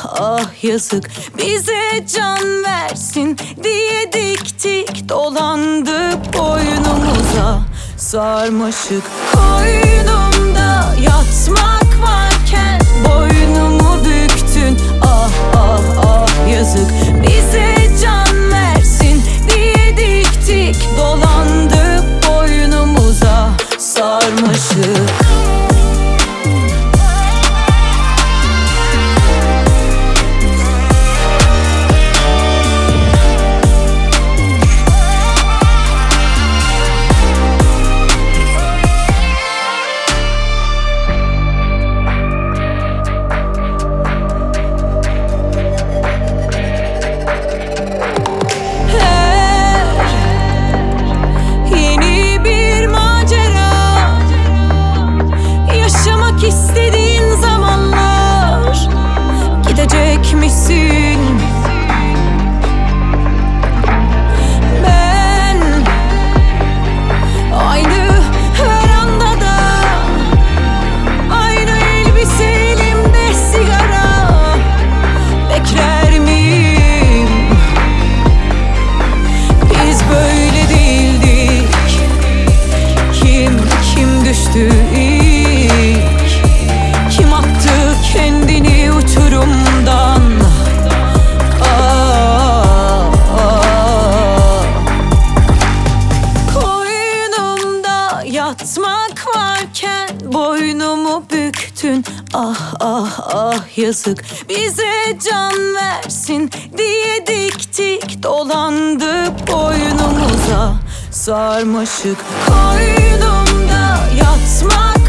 ah yazık. Bize can versin diye diktik, dolandık boynumuza sarmaşık. Koynumda yatmak varken boynumu büktün, ah ah ah yazık. Bize can versin diye diktik, dolandık boynumuza sarmaşık. İstediğin zamanlar gidecek misin? Ben aynı verandada, aynı elbise elimde sigara bekler miyim? Biz böyle değildik. Kim düştü? Kendini uçurumdan, koynumda yatmak varken boynumu büktün, ah ah ah yazık. Bize can versin diye diktik, dolandık boynumuza sarmaşık. Koynumda yatmak